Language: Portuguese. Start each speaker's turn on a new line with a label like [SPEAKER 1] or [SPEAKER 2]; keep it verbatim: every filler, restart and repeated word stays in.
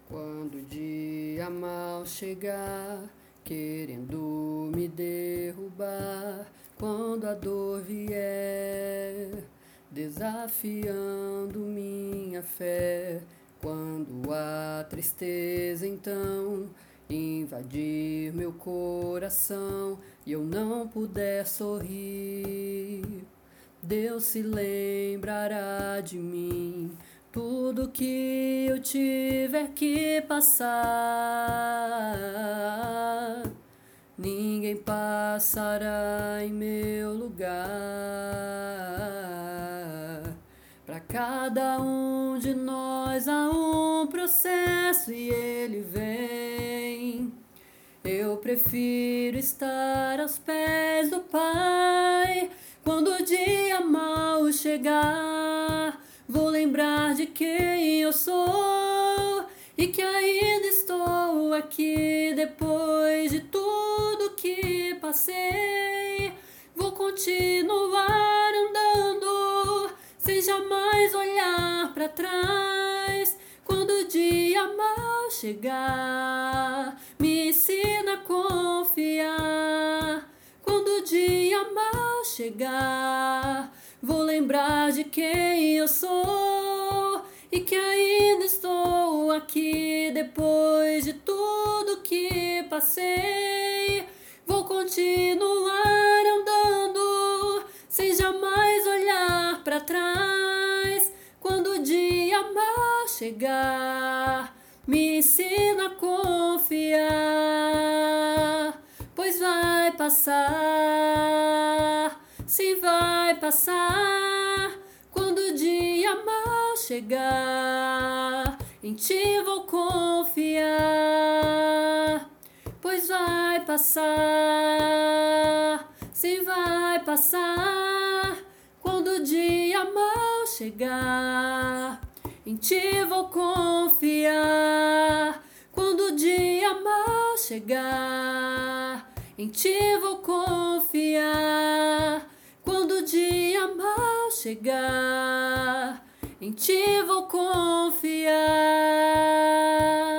[SPEAKER 1] Quando o dia mal chegar, querendo me derrubar, quando a dor vier, desafiando minha fé, quando a tristeza então invadir meu coração e eu não puder sorrir, Deus se lembrará de mim. Tudo que eu tiver que passar, ninguém passará em meu lugar. Para cada um de nós há um processo e ele vem. Eu prefiro estar aos pés do Pai. Quando o dia mal chegar, vou lembrar de quem eu sou e que ainda estou aqui depois de tudo que passei. Vou continuar andando sem jamais olhar para trás. Quando o dia mal chegar, me ensina a confiar. Quando o dia mal chegar, vou lembrar de quem eu sou e que ainda estou aqui depois de tudo que passei. Vou continuar andando sem jamais olhar para trás. Quando o dia mal chegar, me ensina a confiar, pois vai passar, sim vai passar. Quando o dia mal chegar, em ti vou confiar, pois vai passar, sim vai passar. Quando o dia mal chegar, em ti vou confiar. Quando o dia mal chegar, em ti vou confiar. Quando o dia mal chegar, em ti vou confiar.